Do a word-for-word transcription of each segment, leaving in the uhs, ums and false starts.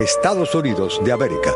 Estados Unidos de América.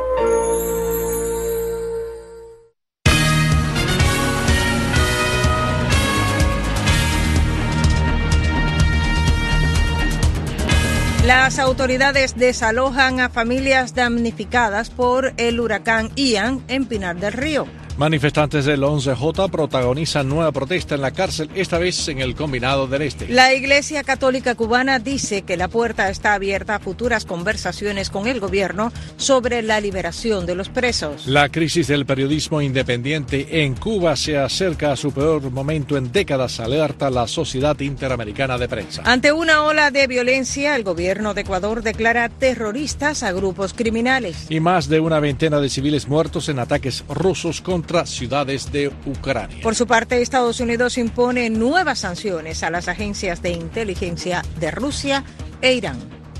Las autoridades desalojan a familias damnificadas por el huracán Ian en Pinar del Río. Manifestantes del once J protagonizan nueva protesta en la cárcel, esta vez en el Combinado del Este. La Iglesia Católica Cubana dice que la puerta está abierta a futuras conversaciones con el gobierno sobre la liberación de los presos. La crisis del periodismo independiente en Cuba se acerca a su peor momento en décadas, alerta la Sociedad Interamericana de Prensa. Ante una ola de violencia, el gobierno de Ecuador declara terroristas a grupos criminales. Y más de una veintena de civiles muertos en ataques rusos contra contra ciudades de Ucrania. Por su parte, Estados Unidos impone nuevas sanciones a las agencias de inteligencia de Rusia e Irán.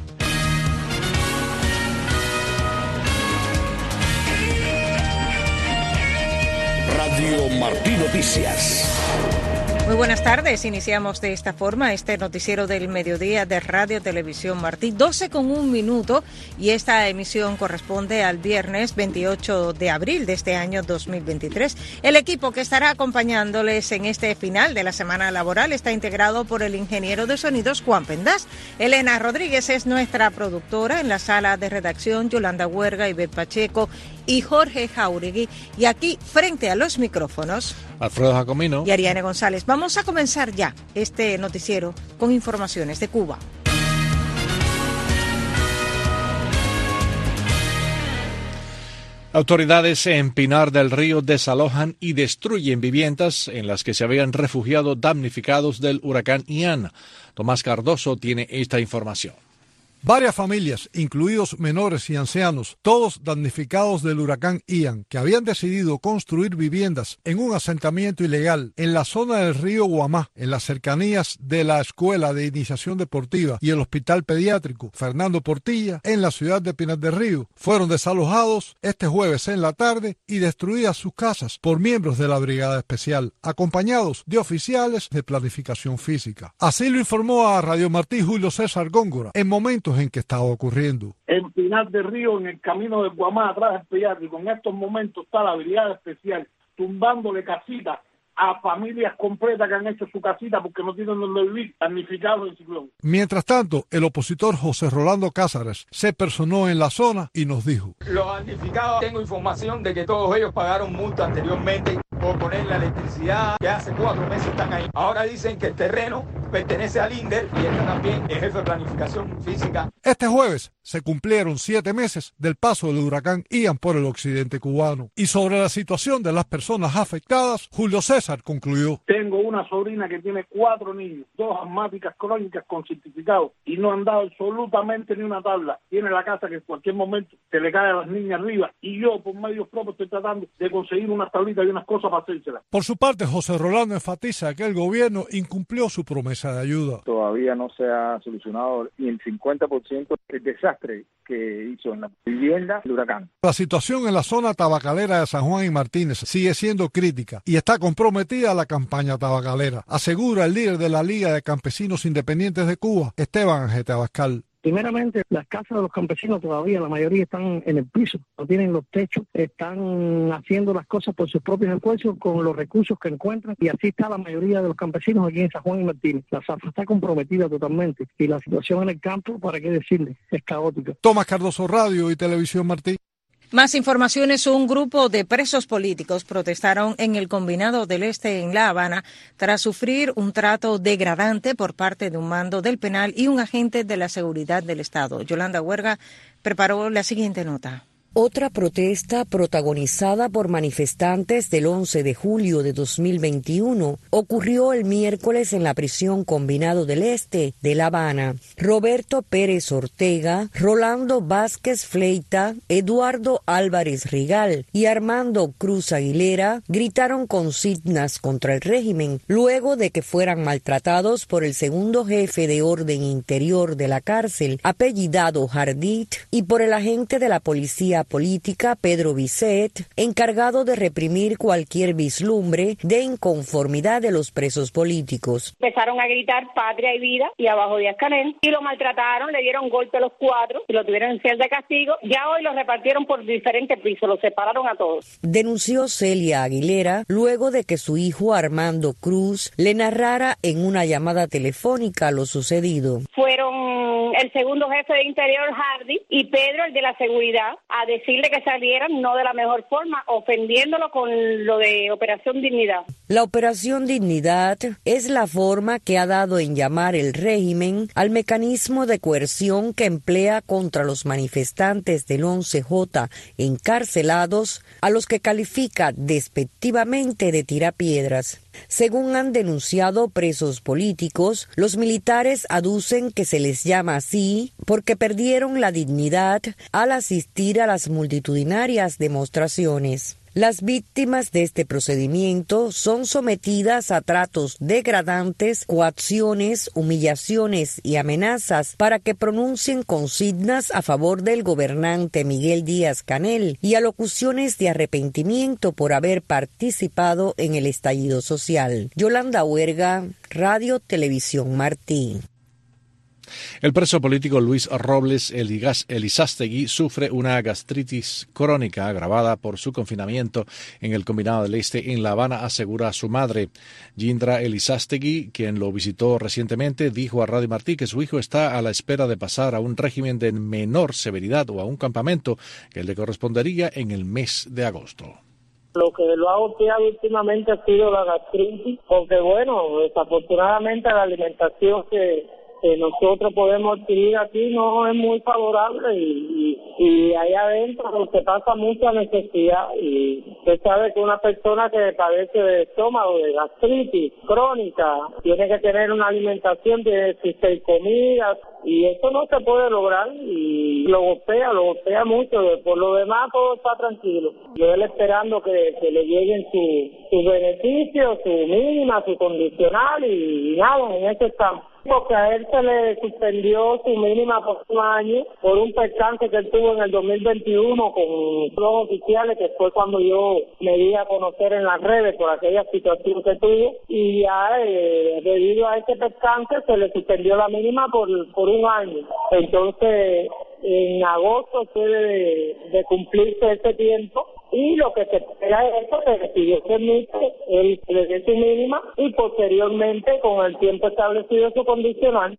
Radio Martí Noticias. Muy buenas tardes, iniciamos de esta forma este noticiero del mediodía de Radio Televisión Martí, doce con un minuto, y esta emisión corresponde al viernes veintiocho de abril de este año dos mil veintitrés. El equipo que estará acompañándoles en este final de la semana laboral está integrado por el ingeniero de sonidos Juan Pendas. Elena Rodríguez es nuestra productora, en la sala de redacción Yolanda Huerga, Ivette Pacheco y Jorge Jauregui, y aquí frente a los micrófonos Alfredo Jacomino y Ariane González. Vamos a comenzar ya este noticiero con informaciones de Cuba. Autoridades en Pinar del Río desalojan y destruyen viviendas en las que se habían refugiado damnificados del huracán Ian. Tomás Cardoso tiene esta información. Varias familias, incluidos menores y ancianos, todos damnificados del huracán Ian, que habían decidido construir viviendas en un asentamiento ilegal en la zona del río Guamá, en las cercanías de la Escuela de Iniciación Deportiva y el Hospital Pediátrico Fernando Portilla, en la ciudad de Pinar del Río, fueron desalojados este jueves en la tarde y destruidas sus casas por miembros de la Brigada Especial, acompañados de oficiales de planificación física. Así lo informó a Radio Martí Julio César Góngora en momentos en que estaba ocurriendo. En Pinar del Río, en el camino de Guamá, atrás del pediátrico, en estos momentos está la Brigada Especial tumbándole casitas a familias completas que han hecho su casita porque no tienen donde vivir, damnificados del ciclón. Mientras tanto, el opositor José Rolando Cázares se personó en la zona y nos dijo: los damnificados, tengo información de que todos ellos pagaron multa anteriormente por poner la electricidad, que hace cuatro meses están ahí. Ahora dicen que el terreno pertenece al INDER y este también es jefe de planificación física. Este jueves se cumplieron siete meses del paso del huracán Ian por el occidente cubano. Y sobre la situación de las personas afectadas, Julio César concluyó: tengo una sobrina que tiene cuatro niños, dos asmáticas crónicas con certificado y no han dado absolutamente ni una tabla. Tiene la casa que en cualquier momento se le cae a las niñas arriba y yo por medios propios estoy tratando de conseguir unas tablitas y unas cosas para hacérselas. Por su parte, José Rolando enfatiza que el gobierno incumplió su promesa de ayuda. Todavía no se ha solucionado ni el cincuenta por ciento del desastre que hizo en la vivienda el huracán. La situación en la zona tabacalera de San Juan y Martínez sigue siendo crítica y está comprometida la campaña tabacalera, asegura el líder de la Liga de Campesinos Independientes de Cuba, Esteban Angete Abascal. Primeramente, las casas de los campesinos todavía, la mayoría están en el piso, no tienen los techos, están haciendo las cosas por sus propios esfuerzos con los recursos que encuentran, y así está la mayoría de los campesinos aquí en San Juan y Martínez. La zafra está comprometida totalmente y la situación en el campo, para qué decirle, es caótica. Tomás Cardoso, Radio y Televisión Martí. Más informaciones. Un grupo de presos políticos protestaron en el Combinado del Este en La Habana tras sufrir un trato degradante por parte de un mando del penal y un agente de la seguridad del Estado. Yolanda Huerga preparó la siguiente nota. Otra protesta protagonizada por manifestantes del once de julio de dos mil veintiuno ocurrió el miércoles en la prisión Combinado del Este de La Habana. Roberto Pérez Ortega, Rolando Vázquez Fleita, Eduardo Álvarez Rigal y Armando Cruz Aguilera gritaron consignas contra el régimen luego de que fueran maltratados por el segundo jefe de orden interior de la cárcel, apellidado Jardit, y por el agente de la policía política Pedro Bisset, encargado de reprimir cualquier vislumbre de inconformidad de los presos políticos. Empezaron a gritar patria y vida y abajo Díaz-Canel y lo maltrataron, le dieron golpe a los cuatro y lo tuvieron en celda de castigo. Ya hoy los repartieron por diferentes pisos, los separaron a todos. Denunció Celia Aguilera luego de que su hijo Armando Cruz le narrara en una llamada telefónica lo sucedido. Fueron el segundo jefe de Interior, Hardy, y Pedro, el de la seguridad, a decirle que salieran no de la mejor forma, ofendiéndolo con lo de Operación Dignidad. La Operación Dignidad es la forma que ha dado en llamar el régimen al mecanismo de coerción que emplea contra los manifestantes del once J encarcelados, a los que califica despectivamente de tirapiedras. Según han denunciado presos políticos, los militares aducen que se les llama así porque perdieron la dignidad al asistir a las multitudinarias demostraciones. Las víctimas de este procedimiento son sometidas a tratos degradantes, coacciones, humillaciones y amenazas para que pronuncien consignas a favor del gobernante Miguel Díaz-Canel y alocuciones de arrepentimiento por haber participado en el estallido social. Yolanda Huerga, Radio Televisión Martí. El preso político Luis Robles Elizástegui sufre una gastritis crónica agravada por su confinamiento en el Combinado del Este en La Habana, asegura su madre. Yindra Elizástegui, quien lo visitó recientemente, dijo a Radio Martí que su hijo está a la espera de pasar a un régimen de menor severidad o a un campamento que le correspondería en el mes de agosto. Lo que lo ha golpeado últimamente ha sido la gastritis, porque bueno, desafortunadamente la alimentación que que nosotros podemos adquirir aquí no es muy favorable y, y, y allá adentro se pasa mucha necesidad y usted sabe que una persona que padece de estómago, de gastritis crónica, tiene que tener una alimentación de seis comidas y eso no se puede lograr y lo golpea, lo golpea mucho. Por lo demás todo está tranquilo. Yo él esperando que, que le lleguen sus su beneficios, su mínima, su condicional y, y nada, en eso estamos. Porque a él se le suspendió su mínima por un año por un percance que él tuvo en el dos mil veintiuno con los oficiales, que fue cuando yo me di a conocer en las redes por aquella situación que tuvo, y ya eh, debido a ese percance se le suspendió la mínima por, por un año. Entonces en agosto debe de, de cumplirse ese tiempo y lo que se espera es eso, que pidió permiso, él le dé su mínima y posteriormente con el tiempo establecido su condicional.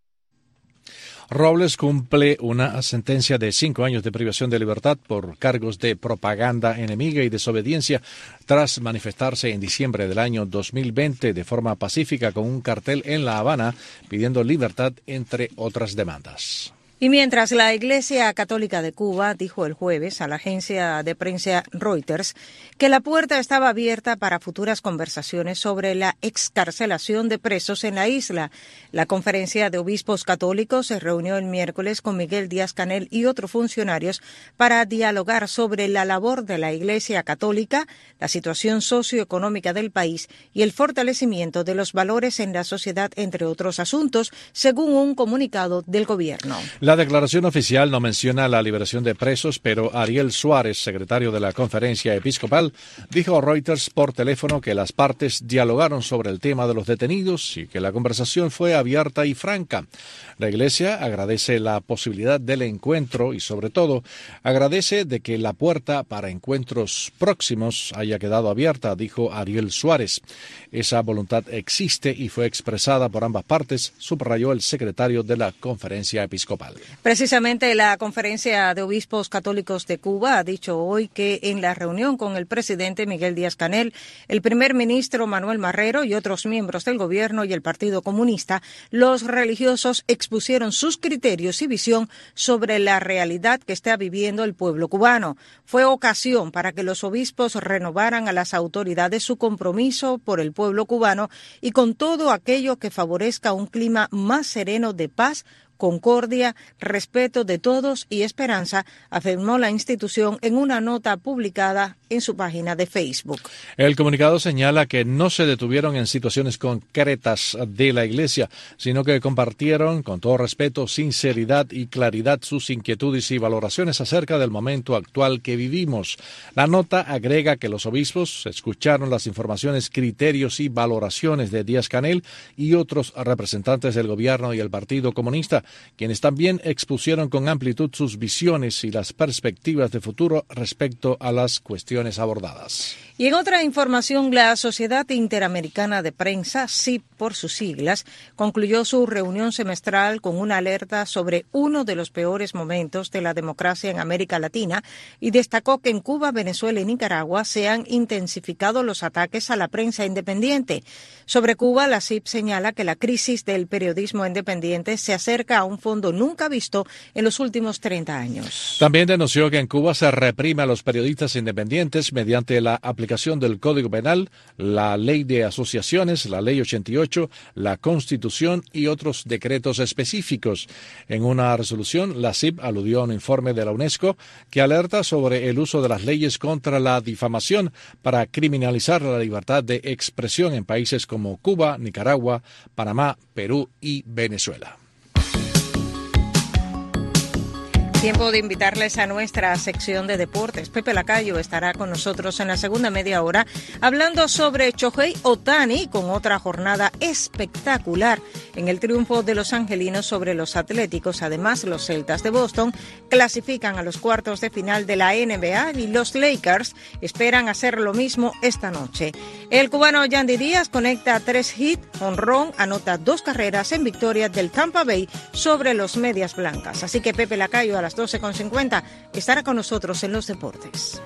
Robles cumple una sentencia de cinco años de privación de libertad por cargos de propaganda enemiga y desobediencia tras manifestarse en diciembre del año dos mil veinte de forma pacífica con un cartel en La Habana pidiendo libertad, entre otras demandas. Y mientras la Iglesia Católica de Cuba dijo el jueves a la agencia de prensa Reuters que la puerta estaba abierta para futuras conversaciones sobre la excarcelación de presos en la isla, la Conferencia de Obispos Católicos se reunió el miércoles con Miguel Díaz-Canel y otros funcionarios para dialogar sobre la labor de la Iglesia Católica, la situación socioeconómica del país y el fortalecimiento de los valores en la sociedad, entre otros asuntos, según un comunicado del gobierno. La declaración oficial no menciona la liberación de presos, pero Ariel Suárez, secretario de la Conferencia Episcopal, dijo a Reuters por teléfono que las partes dialogaron sobre el tema de los detenidos y que la conversación fue abierta y franca. La Iglesia agradece la posibilidad del encuentro y, sobre todo, agradece de que la puerta para encuentros próximos haya quedado abierta, dijo Ariel Suárez. Esa voluntad existe y fue expresada por ambas partes, subrayó el secretario de la Conferencia Episcopal. Precisamente la Conferencia de Obispos Católicos de Cuba ha dicho hoy que en la reunión con el presidente Miguel Díaz-Canel, el primer ministro Manuel Marrero y otros miembros del gobierno y el Partido Comunista, los religiosos expusieron sus criterios y visión sobre la realidad que está viviendo el pueblo cubano. Fue ocasión para que los obispos renovaran a las autoridades su compromiso por el pueblo cubano y con todo aquello que favorezca un clima más sereno de paz, concordia, respeto de todos y esperanza, afirmó la institución en una nota publicada en su página de Facebook. El comunicado señala que no se detuvieron en situaciones concretas de la Iglesia, sino que compartieron con todo respeto, sinceridad y claridad sus inquietudes y valoraciones acerca del momento actual que vivimos. La nota agrega que los obispos escucharon las informaciones, criterios y valoraciones de Díaz-Canel y otros representantes del gobierno y el Partido Comunista, quienes también expusieron con amplitud sus visiones y las perspectivas de futuro respecto a las cuestiones abordadas. Y en otra información, la Sociedad Interamericana de Prensa, S I P por sus siglas, concluyó su reunión semestral con una alerta sobre uno de los peores momentos de la democracia en América Latina y destacó que en Cuba, Venezuela y Nicaragua se han intensificado los ataques a la prensa independiente. Sobre Cuba, la S I P señala que la crisis del periodismo independiente se acerca a un fondo nunca visto en los últimos treinta años. También denunció que en Cuba se reprime a los periodistas independientes mediante la aplicación del Código Penal, la Ley de Asociaciones, la Ley ochenta y ocho, la Constitución y otros decretos específicos. En una resolución, la S I P aludió a un informe de la UNESCO que alerta sobre el uso de las leyes contra la difamación para criminalizar la libertad de expresión en países como Cuba, Nicaragua, Panamá, Perú y Venezuela. Tiempo de invitarles a nuestra sección de deportes. Pepe Lacayo estará con nosotros en la segunda media hora hablando sobre Shohei Ohtani con otra jornada espectacular en el triunfo de los angelinos sobre los atléticos. Además, los Celtas de Boston clasifican a los cuartos de final de la N B A y los Lakers esperan hacer lo mismo esta noche. El cubano Yandy Díaz conecta tres hits, jonrón, anota dos carreras en victoria del Tampa Bay sobre los Medias Blancas. Así que Pepe Lacayo a las doce con cincuenta estará con nosotros en los deportes.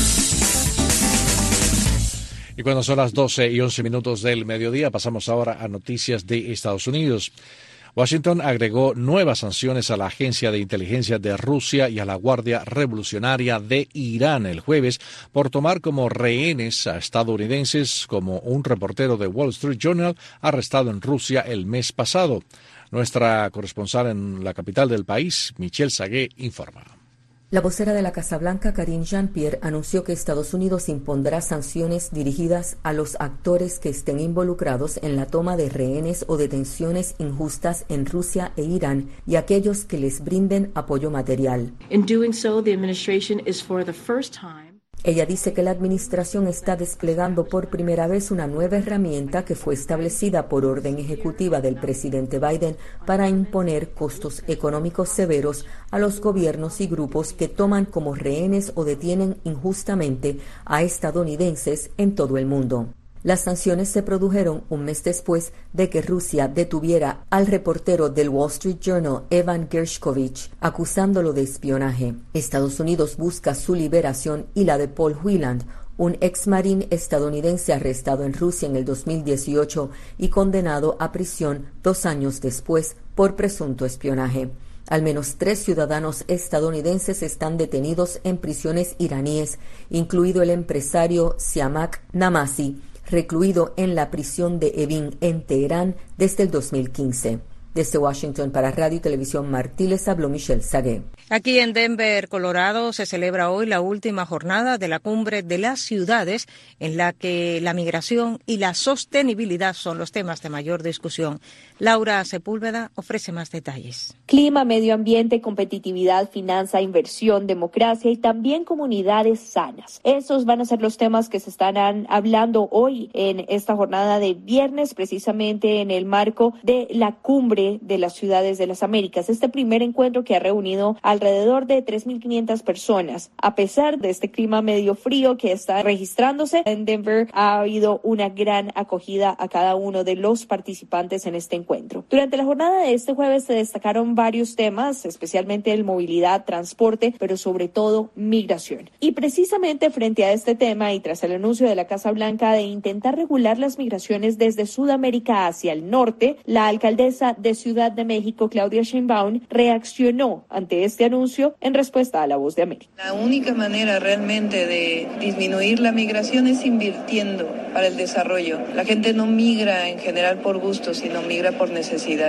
Y cuando son las doce y once minutos del mediodía, pasamos ahora a noticias de Estados Unidos. Washington agregó nuevas sanciones a la Agencia de Inteligencia de Rusia y a la Guardia Revolucionaria de Irán el jueves por tomar como rehenes a estadounidenses como un reportero de Wall Street Journal arrestado en Rusia el mes pasado. Nuestra corresponsal en la capital del país, Michelle Sagué, informa. La vocera de la Casa Blanca, Karine Jean-Pierre, anunció que Estados Unidos impondrá sanciones dirigidas a los actores que estén involucrados en la toma de rehenes o detenciones injustas en Rusia e Irán y aquellos que les brinden apoyo material. In doing so, the administration is for the first time Ella dice que la administración está desplegando por primera vez una nueva herramienta que fue establecida por orden ejecutiva del presidente Biden para imponer costos económicos severos a los gobiernos y grupos que toman como rehenes o detienen injustamente a estadounidenses en todo el mundo. Las sanciones se produjeron un mes después de que Rusia detuviera al reportero del Wall Street Journal, Evan Gershkovich, acusándolo de espionaje. Estados Unidos busca su liberación y la de Paul Whelan, un exmarín estadounidense arrestado en Rusia en el dos mil dieciocho y condenado a prisión dos años después por presunto espionaje. Al menos tres ciudadanos estadounidenses están detenidos en prisiones iraníes, incluido el empresario Siamak Namasi, recluido en la prisión de Evin en Teherán desde el dos mil quince. Desde Washington para Radio y Televisión Martí les habló Michelle Sagué. Aquí en Denver, Colorado, se celebra hoy la última jornada de la Cumbre de las Ciudades, en la que la migración y la sostenibilidad son los temas de mayor discusión. Laura Sepúlveda ofrece más detalles. Clima, medio ambiente, competitividad, finanza, inversión, democracia y también comunidades sanas. Esos van a ser los temas que se estarán hablando hoy en esta jornada de viernes, precisamente en el marco de la Cumbre de las Ciudades de las Américas. Este primer encuentro que ha reunido alrededor de tres mil quinientas personas. A pesar de este clima medio frío que está registrándose en Denver, ha habido una gran acogida a cada uno de los participantes en este encuentro. Durante la jornada de este jueves se destacaron varios temas, especialmente el movilidad, transporte, pero sobre todo migración. Y precisamente frente a este tema y tras el anuncio de la Casa Blanca de intentar regular las migraciones desde Sudamérica hacia el norte, la alcaldesa de Ciudad de México, Claudia Sheinbaum, reaccionó ante este anuncio en respuesta a La Voz de América. La única manera realmente de disminuir la migración es invirtiendo para el desarrollo. La gente no migra en general por gusto, sino migra por necesidad.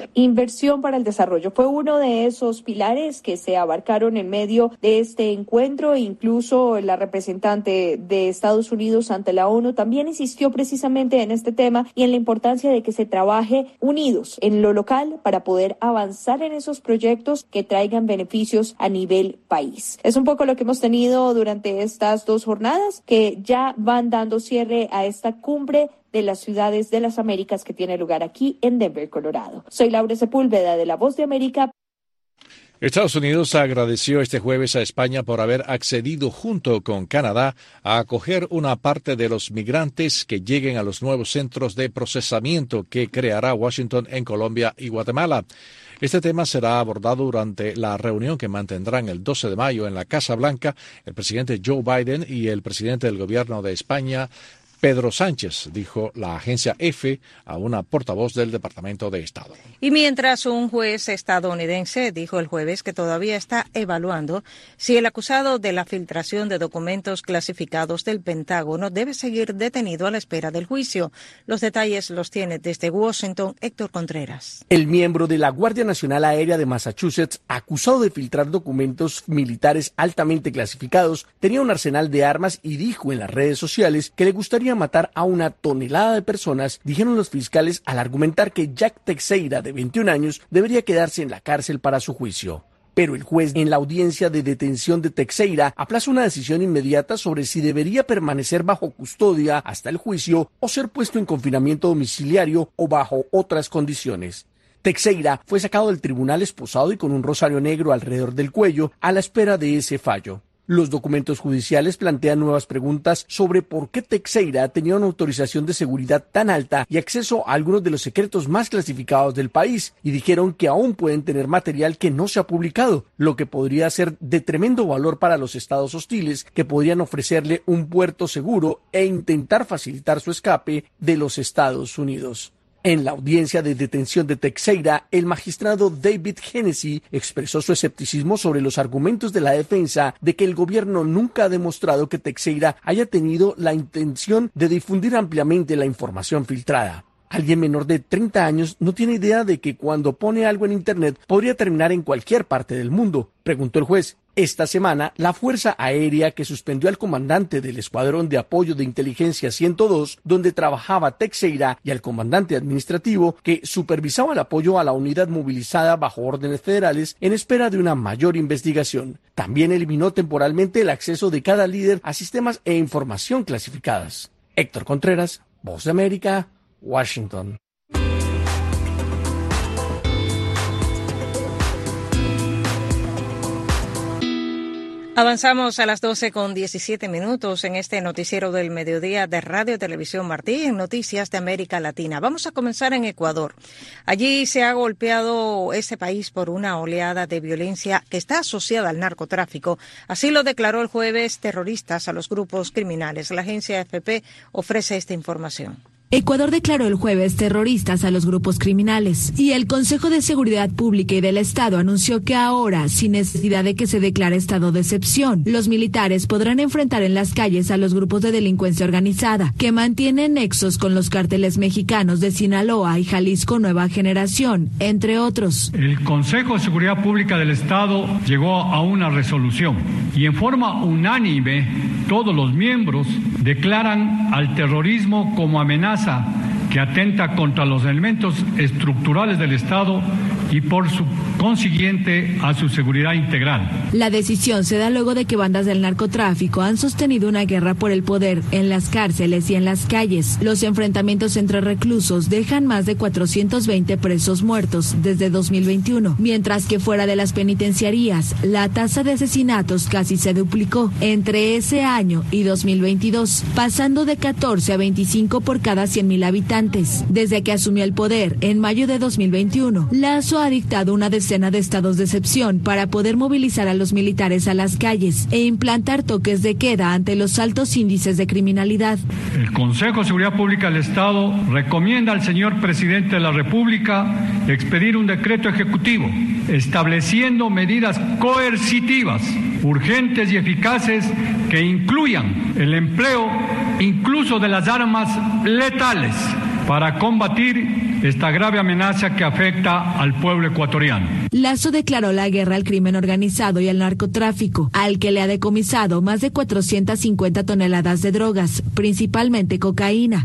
inversión para el desarrollo. Fue uno de esos pilares que se abarcaron en medio de este encuentro. Incluso la representante de Estados Unidos ante la ONU también insistió precisamente en este tema y en la importancia de que se trabaje unidos en lo local para poder avanzar en esos proyectos que traigan beneficios a nivel país. Es un poco lo que hemos tenido durante estas dos jornadas que ya van dando cierre a esta cumbre de las ciudades de las Américas que tiene lugar aquí en Denver, Colorado. Soy Laura Sepúlveda de La Voz de América. Estados Unidos agradeció este jueves a España por haber accedido junto con Canadá a acoger una parte de los migrantes que lleguen a los nuevos centros de procesamiento que creará Washington en Colombia y Guatemala. Este tema será abordado durante la reunión que mantendrán el doce de mayo en la Casa Blanca el presidente Joe Biden y el presidente del gobierno de España, Pedro Sánchez, dijo la agencia EFE a una portavoz del Departamento de Estado. Y mientras un juez estadounidense dijo el jueves que todavía está evaluando si el acusado de la filtración de documentos clasificados del Pentágono debe seguir detenido a la espera del juicio. Los detalles los tiene desde Washington Héctor Contreras. El miembro de la Guardia Nacional Aérea de Massachusetts, acusado de filtrar documentos militares altamente clasificados, tenía un arsenal de armas y dijo en las redes sociales que le gustaría matar a una tonelada de personas, dijeron los fiscales al argumentar que Jack Teixeira, de veintiún años, debería quedarse en la cárcel para su juicio. Pero el juez, en la audiencia de detención de Teixeira, aplaza una decisión inmediata sobre si debería permanecer bajo custodia hasta el juicio o ser puesto en confinamiento domiciliario o bajo otras condiciones. Teixeira fue sacado del tribunal esposado y con un rosario negro alrededor del cuello a la espera de ese fallo. Los documentos judiciales plantean nuevas preguntas sobre por qué Teixeira tenía una autorización de seguridad tan alta y acceso a algunos de los secretos más clasificados del país, y dijeron que aún pueden tener material que no se ha publicado, lo que podría ser de tremendo valor para los estados hostiles que podrían ofrecerle un puerto seguro e intentar facilitar su escape de los Estados Unidos. En la audiencia de detención de Teixeira, el magistrado David Hennessy expresó su escepticismo sobre los argumentos de la defensa de que el gobierno nunca ha demostrado que Teixeira haya tenido la intención de difundir ampliamente la información filtrada. Alguien menor de treinta años no tiene idea de que cuando pone algo en Internet podría terminar en cualquier parte del mundo, preguntó el juez. Esta semana, la Fuerza Aérea, que suspendió al comandante del Escuadrón de Apoyo de Inteligencia ciento dos, donde trabajaba Teixeira, y al comandante administrativo, que supervisaba el apoyo a la unidad movilizada bajo órdenes federales en espera de una mayor investigación. También eliminó temporalmente el acceso de cada líder a sistemas e información clasificadas. Héctor Contreras, Voz de América, Washington. Avanzamos a las doce con diecisiete minutos en este noticiero del mediodía de Radio Televisión Martí en Noticias de América Latina. Vamos a comenzar en Ecuador. Allí se ha golpeado ese país por una oleada de violencia que está asociada al narcotráfico. Así lo declaró el jueves terroristas a los grupos criminales. La agencia A F P ofrece esta información. Ecuador declaró el jueves terroristas a los grupos criminales y el Consejo de Seguridad Pública y del Estado anunció que ahora, sin necesidad de que se declare estado de excepción, los militares podrán enfrentar en las calles a los grupos de delincuencia organizada que mantienen nexos con los cárteles mexicanos de Sinaloa y Jalisco Nueva Generación, entre otros. El Consejo de Seguridad Pública del Estado llegó a una resolución y en forma unánime todos los miembros declaran al terrorismo como amenaza que atenta contra los elementos estructurales del Estado y por su consiguiente a su seguridad integral. La decisión se da luego de que bandas del narcotráfico han sostenido una guerra por el poder en las cárceles y en las calles. Los enfrentamientos entre reclusos dejan más de cuatrocientos veinte presos muertos desde dos mil veintiuno, mientras que fuera de las penitenciarías, la tasa de asesinatos casi se duplicó entre ese año y dos mil veintidós, pasando de catorce a veinticinco por cada cien mil habitantes. Desde que asumió el poder en mayo de dos mil veintiuno, Lazo ha dictado una decena de estados de excepción para poder movilizar a los militares a las calles e implantar toques de queda ante los altos índices de criminalidad. El Consejo de Seguridad Pública del Estado recomienda al señor presidente de la República expedir un decreto ejecutivo estableciendo medidas coercitivas, urgentes y eficaces que incluyan el empleo incluso de las armas letales para combatir esta grave amenaza que afecta al pueblo ecuatoriano. Lazo declaró la guerra al crimen organizado y al narcotráfico, al que le ha decomisado más de cuatrocientas cincuenta toneladas de drogas, principalmente cocaína.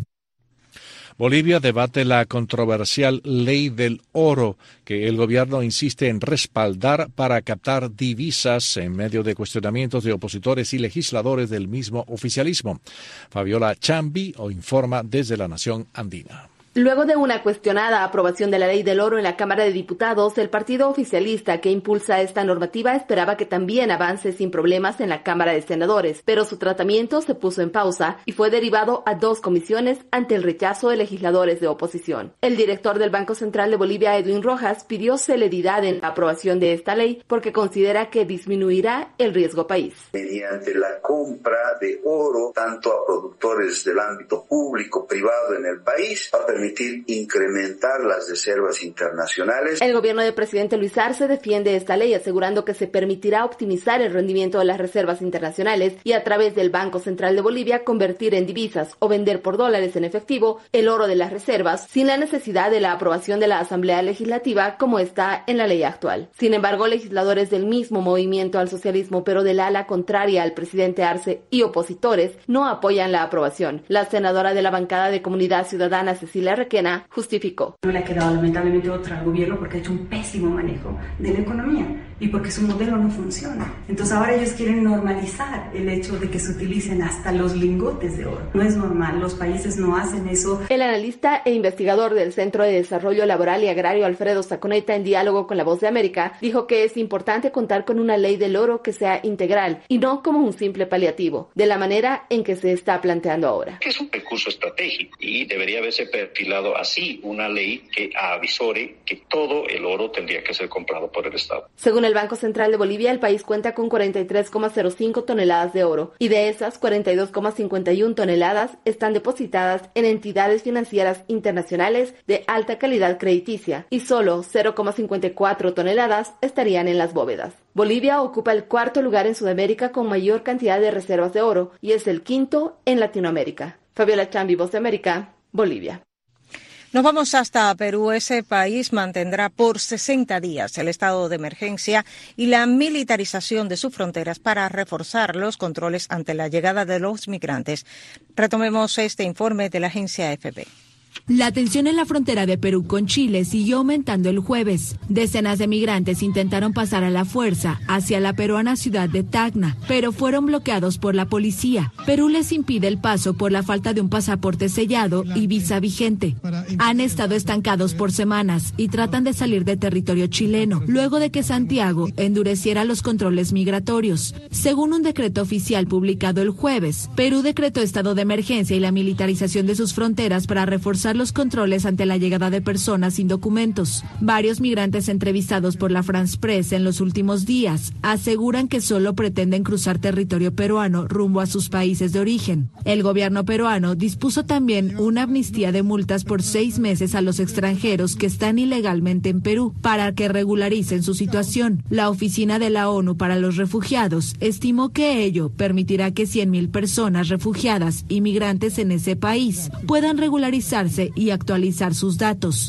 Bolivia debate la controversial ley del oro que el gobierno insiste en respaldar para captar divisas en medio de cuestionamientos de opositores y legisladores del mismo oficialismo. Fabiola Chambi o informa desde la Nación Andina. Luego de una cuestionada aprobación de la ley del oro en la Cámara de Diputados, el partido oficialista que impulsa esta normativa esperaba que también avance sin problemas en la Cámara de Senadores, pero su tratamiento se puso en pausa y fue derivado a dos comisiones ante el rechazo de legisladores de oposición. El director del Banco Central de Bolivia, Edwin Rojas, pidió celeridad en la aprobación de esta ley porque considera que disminuirá el riesgo país. Mediante la compra de oro, tanto a productores del ámbito público, privado en el país, va a permitir incrementar las reservas internacionales. El gobierno del presidente Luis Arce defiende esta ley, asegurando que se permitirá optimizar el rendimiento de las reservas internacionales y a través del Banco Central de Bolivia convertir en divisas o vender por dólares en efectivo el oro de las reservas sin la necesidad de la aprobación de la Asamblea Legislativa como está en la ley actual. Sin embargo, legisladores del mismo movimiento al socialismo, pero del ala contraria al presidente Arce y opositores, no apoyan la aprobación. La senadora de la bancada de Comunidad Ciudadana, Cecilia Requena, justificó. No le ha quedado lamentablemente otra al gobierno porque ha hecho un pésimo manejo de la economía y porque su modelo no funciona. Entonces ahora ellos quieren normalizar el hecho de que se utilicen hasta los lingotes de oro. No es normal, los países no hacen eso. El analista e investigador del Centro de Desarrollo Laboral y Agrario Alfredo Saconeta, en diálogo con La Voz de América, dijo que es importante contar con una ley del oro que sea integral y no como un simple paliativo, de la manera en que se está planteando ahora. Es un recurso estratégico y debería haberse perfilado así una ley que avisore que todo el oro tendría que ser comprado por el Estado. Según el Banco Central de Bolivia, el país cuenta con cuarenta y tres coma cero cinco toneladas de oro y de esas cuarenta y dos coma cincuenta y uno toneladas están depositadas en entidades financieras internacionales de alta calidad crediticia y solo cero coma cincuenta y cuatro toneladas estarían en las bóvedas. Bolivia ocupa el cuarto lugar en Sudamérica con mayor cantidad de reservas de oro y es el quinto en Latinoamérica. Fabiola Chambi, Voz de América, Bolivia. Nos vamos hasta Perú. Ese país mantendrá por sesenta días el estado de emergencia y la militarización de sus fronteras para reforzar los controles ante la llegada de los migrantes. Retomemos este informe de la agencia A F P. La tensión en la frontera de Perú con Chile siguió aumentando el jueves. Decenas de migrantes intentaron pasar a la fuerza hacia la peruana ciudad de Tacna, pero fueron bloqueados por la policía. Perú les impide el paso por la falta de un pasaporte sellado y visa vigente. Han estado estancados por semanas y tratan de salir de territorio chileno, luego de que Santiago endureciera los controles migratorios. Según un decreto oficial publicado el jueves, Perú decretó estado de emergencia y la militarización de sus fronteras para reforzar los controles ante la llegada de personas sin documentos. Varios migrantes entrevistados por la France Press en los últimos días aseguran que solo pretenden cruzar territorio peruano rumbo a sus países de origen. El gobierno peruano dispuso también una amnistía de multas por seis meses a los extranjeros que están ilegalmente en Perú para que regularicen su situación. La Oficina de la ONU para los Refugiados estimó que ello permitirá que cien mil personas refugiadas y migrantes en ese país puedan regularizarse y actualizar sus datos.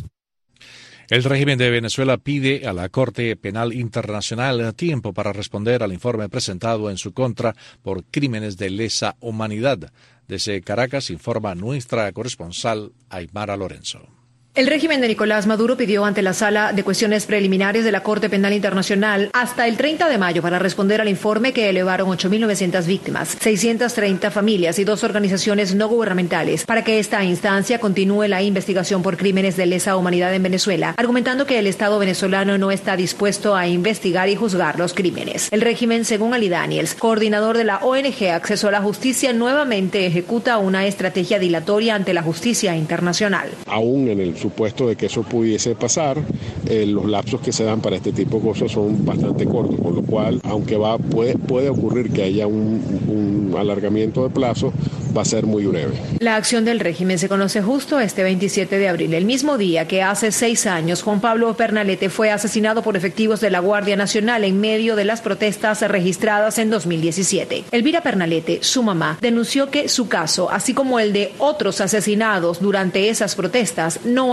El régimen de Venezuela pide a la Corte Penal Internacional tiempo para responder al informe presentado en su contra por crímenes de lesa humanidad. Desde Caracas informa nuestra corresponsal Aymara Lorenzo. El régimen de Nicolás Maduro pidió ante la Sala de Cuestiones Preliminares de la Corte Penal Internacional hasta el treinta de mayo para responder al informe que elevaron ocho mil novecientas víctimas, seiscientas treinta familias y dos organizaciones no gubernamentales para que esta instancia continúe la investigación por crímenes de lesa humanidad en Venezuela, argumentando que el Estado venezolano no está dispuesto a investigar y juzgar los crímenes. El régimen, según Ali Daniels, coordinador de la O N G Acceso a la Justicia, nuevamente ejecuta una estrategia dilatoria ante la justicia internacional. Aún en el supuesto de que eso pudiese pasar, eh, los lapsos que se dan para este tipo de cosas son bastante cortos, con lo cual, aunque va puede, puede ocurrir que haya un, un alargamiento de plazo, va a ser muy breve. La acción del régimen se conoce justo este veintisiete de abril, el mismo día que hace seis años Juan Pablo Pernalete fue asesinado por efectivos de la Guardia Nacional en medio de las protestas registradas en dos mil diecisiete. Elvira Pernalete, su mamá, denunció que su caso, así como el de otros asesinados durante esas protestas, no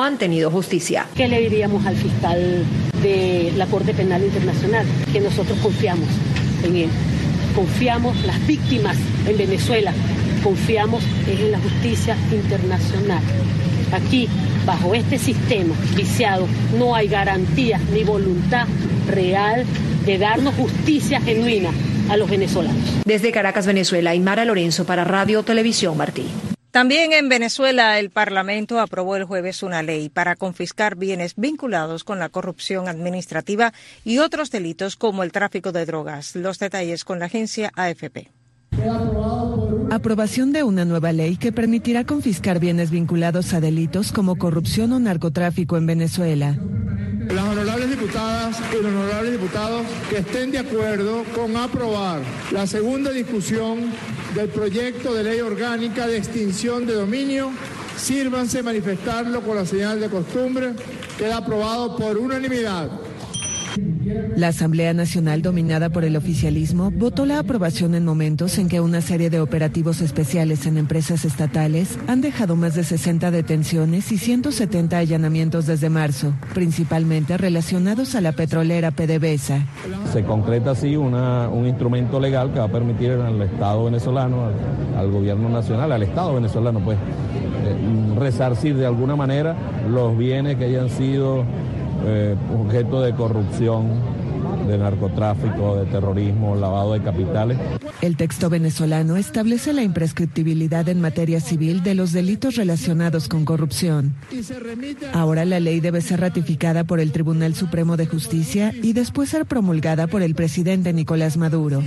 no han tenido justicia. ¿Qué le diríamos al fiscal de la Corte Penal Internacional? Que nosotros confiamos en él. Confiamos las víctimas en Venezuela. Confiamos en la justicia internacional. Aquí, bajo este sistema viciado, no hay garantías ni voluntad real de darnos justicia genuina a los venezolanos. Desde Caracas, Venezuela, Aymara Lorenzo para Radio Televisión Martí. También en Venezuela, el Parlamento aprobó el jueves una ley para confiscar bienes vinculados con la corrupción administrativa y otros delitos como el tráfico de drogas. Los detalles con la agencia A F P. Aprobación de una nueva ley que permitirá confiscar bienes vinculados a delitos como corrupción o narcotráfico en Venezuela. Las honorables diputadas y los honorables diputados que estén de acuerdo con aprobar la segunda discusión del proyecto de ley orgánica de extinción de dominio, sírvanse manifestarlo con la señal de costumbre. Queda aprobado por unanimidad. La Asamblea Nacional, dominada por el oficialismo, votó la aprobación en momentos en que una serie de operativos especiales en empresas estatales han dejado más de sesenta detenciones y ciento setenta allanamientos desde marzo, principalmente relacionados a la petrolera PDVSA. Se concreta así una, un instrumento legal que va a permitir al Estado venezolano, al, al gobierno nacional, al Estado venezolano, pues, eh, resarcir de alguna manera los bienes que hayan sido Eh, objeto de corrupción, de narcotráfico, de terrorismo, lavado de capitales. El texto venezolano establece la imprescriptibilidad en materia civil de los delitos relacionados con corrupción. Ahora la ley debe ser ratificada por el Tribunal Supremo de Justicia y después ser promulgada por el presidente Nicolás Maduro.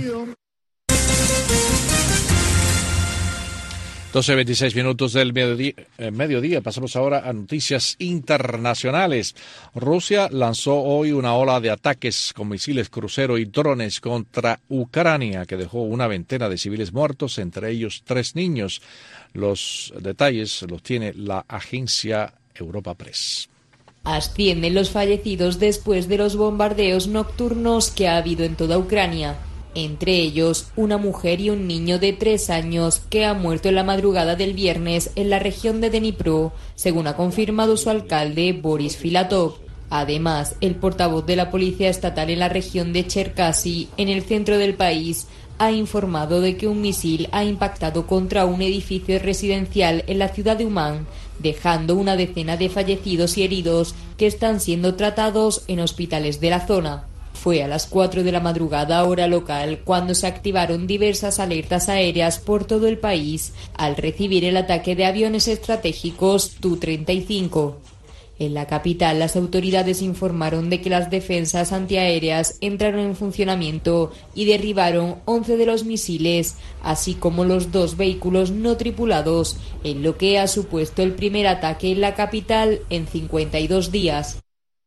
doce veintiséis minutos del mediodía, eh, mediodía. Pasamos ahora a noticias internacionales. Rusia lanzó hoy una ola de ataques con misiles crucero y drones contra Ucrania, que dejó una veintena de civiles muertos, entre ellos tres niños. Los detalles los tiene la agencia Europa Press. Ascienden los fallecidos después de los bombardeos nocturnos que ha habido en toda Ucrania. Entre ellos, una mujer y un niño de tres años que ha muerto en la madrugada del viernes en la región de Dnipro, según ha confirmado su alcalde Boris Filatov. Además, el portavoz de la policía estatal en la región de Cherkasy, en el centro del país, ha informado de que un misil ha impactado contra un edificio residencial en la ciudad de Umán, dejando una decena de fallecidos y heridos que están siendo tratados en hospitales de la zona. Fue a las cuatro de la madrugada hora local cuando se activaron diversas alertas aéreas por todo el país al recibir el ataque de aviones estratégicos Tu treinta y cinco. En la capital, las autoridades informaron de que las defensas antiaéreas entraron en funcionamiento y derribaron once de los misiles, así como los dos vehículos no tripulados, en lo que ha supuesto el primer ataque en la capital en cincuenta y dos días.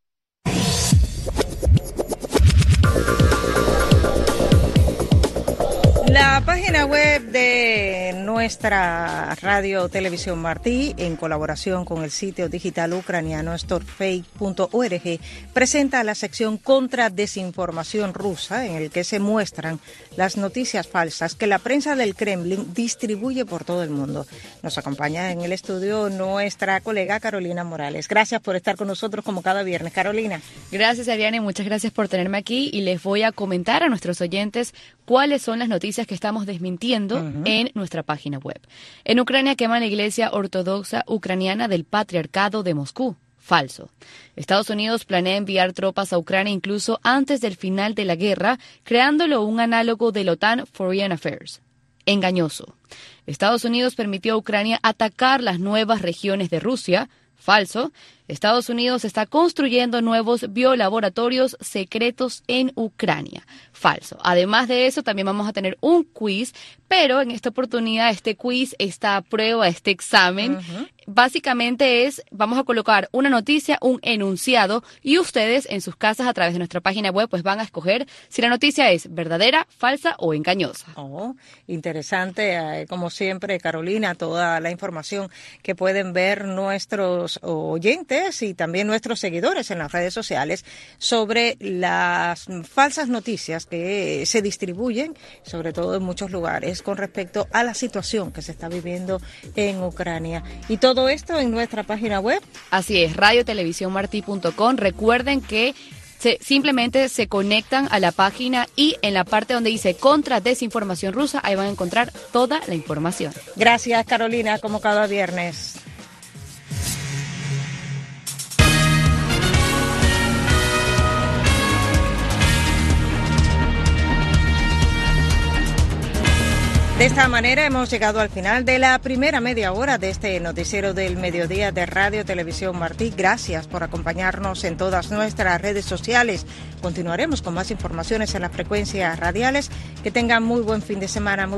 La página web de nuestra radio Televisión Martí, en colaboración con el sitio digital ucraniano storfake punto org, presenta la sección contra desinformación rusa, en el que se muestran las noticias falsas que la prensa del Kremlin distribuye por todo el mundo. Nos acompaña en el estudio nuestra colega Carolina Morales. Gracias por estar con nosotros como cada viernes, Carolina. Gracias, Ariane, muchas gracias por tenerme aquí y les voy a comentar a nuestros oyentes cuáles son las noticias que estamos desmintiendo uh-huh. en nuestra página web. En Ucrania queman la iglesia ortodoxa ucraniana del Patriarcado de Moscú. Falso. Estados Unidos planea enviar tropas a Ucrania incluso antes del final de la guerra, creándolo un análogo de la OTAN Foreign Affairs. Engañoso. Estados Unidos permitió a Ucrania atacar las nuevas regiones de Rusia. Falso. Estados Unidos está construyendo nuevos biolaboratorios secretos en Ucrania. Falso. Además de eso, también vamos a tener un quiz, pero en esta oportunidad este quiz, esta prueba, este examen, uh-huh. básicamente es, vamos a colocar una noticia, un enunciado, y ustedes en sus casas a través de nuestra página web pues van a escoger si la noticia es verdadera, falsa o engañosa. Oh, interesante, eh, como siempre, Carolina, toda la información que pueden ver nuestros oyentes oyentes y también nuestros seguidores en las redes sociales sobre las falsas noticias que se distribuyen, sobre todo en muchos lugares, con respecto a la situación que se está viviendo en Ucrania. Y todo esto en nuestra página web. Así es, radio televisión martí punto com. Recuerden que Se, simplemente se conectan a la página y en la parte donde dice contra desinformación rusa, ahí van a encontrar toda la información. Gracias, Carolina, como cada viernes. De esta manera hemos llegado al final de la primera media hora de este noticiero del mediodía de Radio Televisión Martí. Gracias por acompañarnos en todas nuestras redes sociales. Continuaremos con más informaciones en las frecuencias radiales. Que tengan muy buen fin de semana. Muy